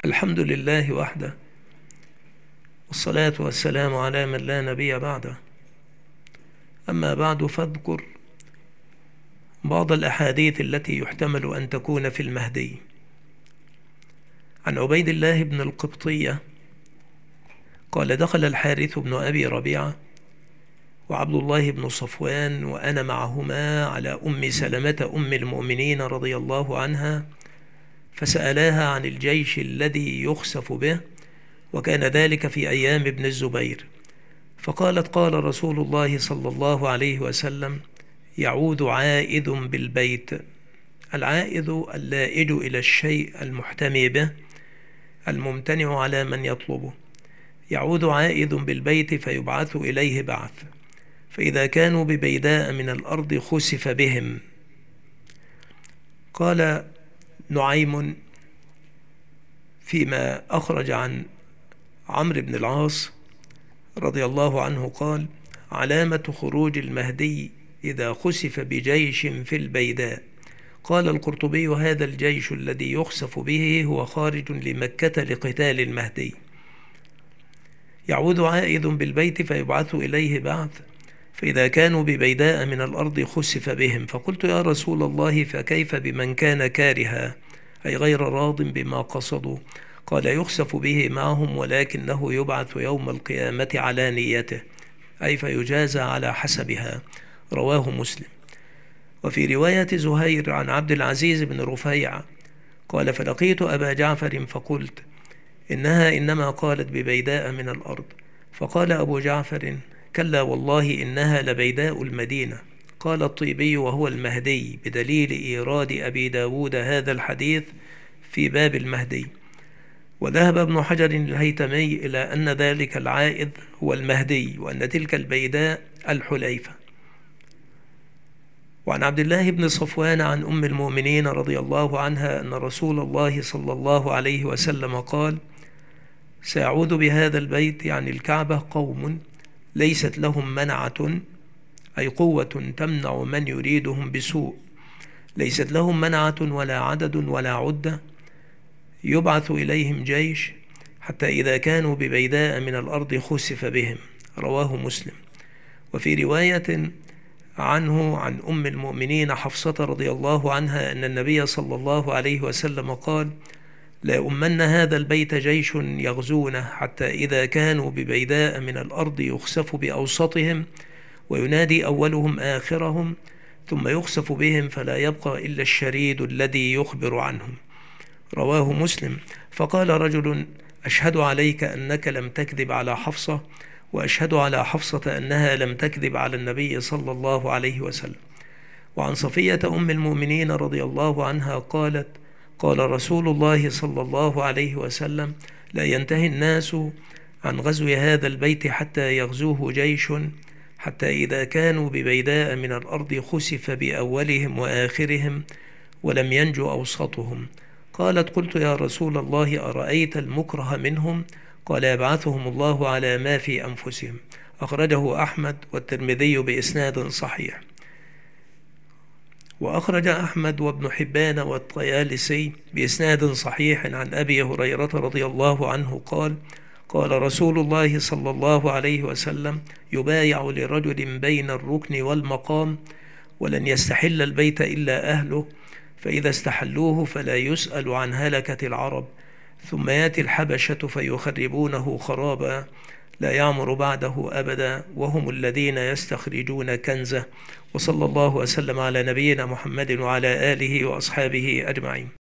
الحمد لله وحده، والصلاة والسلام على من لا نبي بعده. أما بعد، فاذكر بعض الأحاديث التي يحتمل أن تكون في المهدي. عن عبيد الله بن القبطية قال: دخل الحارث بن أبي ربيعة وعبد الله بن صفوان وأنا معهما على أم سلمة أم المؤمنين رضي الله عنها، فسألاها عن الجيش الذي يخسف به، وكان ذلك في أيام ابن الزبير. فقالت: قال رسول الله صلى الله عليه وسلم: يعود عائذ بالبيت. العائذ اللائج إلى الشيء المحتمي به، الممتنع على من يطلبه. يعود عائذ بالبيت فيبعث إليه بعث، فإذا كانوا ببيداء من الأرض خسف بهم. قال نعيم فيما أخرج عن عمرو بن العاص رضي الله عنه قال: علامة خروج المهدي إذا خسف بجيش في البيداء. قال القرطبي: هذا الجيش الذي يخسف به هو خارج لمكة لقتال المهدي. يعود عائذ بالبيت فيبعث إليه بعث، فإذا كانوا ببيداء من الأرض خسف بهم. فقلت: يا رسول الله، فكيف بمن كان كارها، أي غير راض بما قصدوا؟ قال: يخسف به معهم، ولكنه يبعث يوم القيامة على نيته، أي فيجازى على حسبها. رواه مسلم. وفي رواية زهير عن عبد العزيز بن رفيع قال: فلقيت أبا جعفر فقلت: إنها إنما قالت ببيداء من الأرض. فقال أبو جعفر: كلا والله، إنها لبيداء المدينة. قال الطيبي: وهو المهدي، بدليل إيراد أبي داود هذا الحديث في باب المهدي. وذهب ابن حجر الهيتمي إلى أن ذلك العائذ هو المهدي، وأن تلك البيداء الحليفة. وعن عبد الله بن صفوان عن أم المؤمنين رضي الله عنها أن رسول الله صلى الله عليه وسلم قال: سيعود بهذا البيت، يعني الكعبة، قوم ليست لهم منعة، أي قوة تمنع من يريدهم بسوء، ليست لهم منعة ولا عدد ولا عدة، يبعث إليهم جيش حتى إذا كانوا ببيداء من الأرض خسف بهم. رواه مسلم. وفي رواية عنه عن أم المؤمنين حفصة رضي الله عنها أن النبي صلى الله عليه وسلم قال: لا أمن هذا البيت جيش يغزونه حتى إذا كانوا ببيداء من الأرض يخسف بأوسطهم، وينادي أولهم آخرهم، ثم يخسف بهم فلا يبقى إلا الشريد الذي يخبر عنهم. رواه مسلم. فقال رجل: أشهد عليك أنك لم تكذب على حفصة، وأشهد على حفصة أنها لم تكذب على النبي صلى الله عليه وسلم. وعن صفية أم المؤمنين رضي الله عنها قالت: قال رسول الله صلى الله عليه وسلم: لا ينتهي الناس عن غزو هذا البيت حتى يغزوه جيش، حتى إذا كانوا ببيداء من الأرض خسف بأولهم وآخرهم، ولم ينجو أوسطهم. قالت: قلت: يا رسول الله، أرأيت المكره منهم؟ قال: يبعثهم الله على ما في أنفسهم. أخرجه أحمد والترمذي بإسناد صحيح. وأخرج أحمد وابن حبان والطيالسي بإسناد صحيح عن أبي هريرة رضي الله عنه قال: قال رسول الله صلى الله عليه وسلم: يبايع لرجل بين الركن والمقام، ولن يستحل البيت إلا أهله، فإذا استحلوه فلا يسأل عن هلكة العرب، ثم يأتي الحبشة فيخربونه خرابا، لا يعمر بعده أبدا، وهم الذين يستخرجون كنزه. وصلى الله وسلم على نبينا محمد وعلى آله وأصحابه أجمعين.